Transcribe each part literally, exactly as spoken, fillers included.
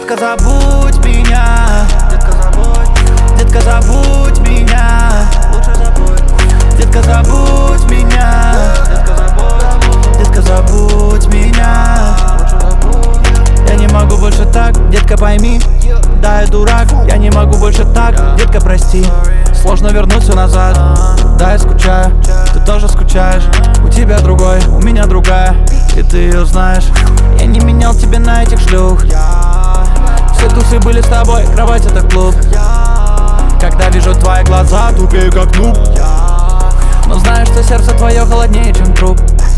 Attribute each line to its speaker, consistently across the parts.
Speaker 1: Детка, забудь меня. Детка, забудь. Детка, забудь меня. Лучше забудь. Детка, забудь меня. Детка, забудь. Детка, забудь меня. Лучше забудь. Я не могу больше так, детка, пойми. Да, я дурак, я не могу больше так, детка, прости. Сложно вернуть все назад. Да, я скучаю, ты тоже скучаешь. У тебя другой, у меня другая, и ты ее знаешь. Я не менял тебя на этих шлюх. Все тусы были с тобой, кровать это клуб. Когда вижу твои глаза, тупею как нуб. Но знаешь, что сердце твое холоднее, чем труп.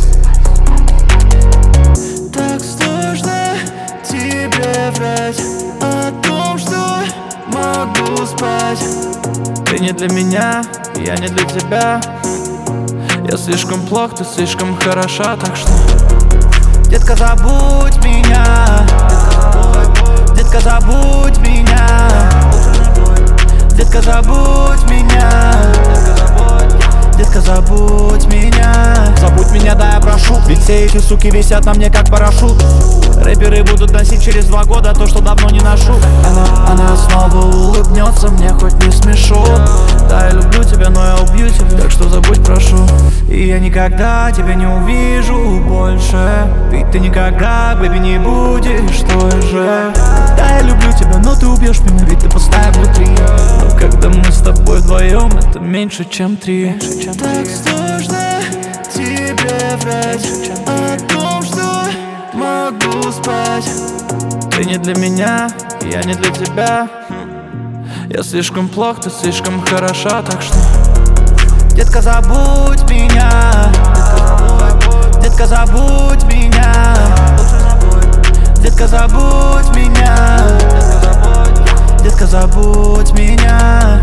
Speaker 1: Так сложно тебе врать о том, что могу спать. Ты не для меня, я не для тебя. Я слишком плох, ты слишком хороша, так что детка, забудь меня. Детка, забудь меня. Детка, забудь меня. Детка, забудь меня. Забудь меня, да, я прошу. Ведь все эти суки висят на мне как парашют. Рэперы будут носить через два года то, что давно не ношу. Она, она снова улыбнется мне, хоть не смешу. Да, я люблю тебя, но я убью тебя, так что забудь, прошу. И я никогда тебя не увижу больше. Ведь ты никогда, бэби, не будешь той же. Да, я люблю тебя, но ты убьешь меня, ведь ты пустая внутри. Но когда мы с тобой вдвоем, это меньше, чем три. Так сложно тебе врать о том, что могу спать. Ты не для меня, я не для тебя. Я слишком плох, ты слишком хороша, так что детка, забудь меня. Детка, забудь меня. Детка, забудь меня. Детка, забудь меня.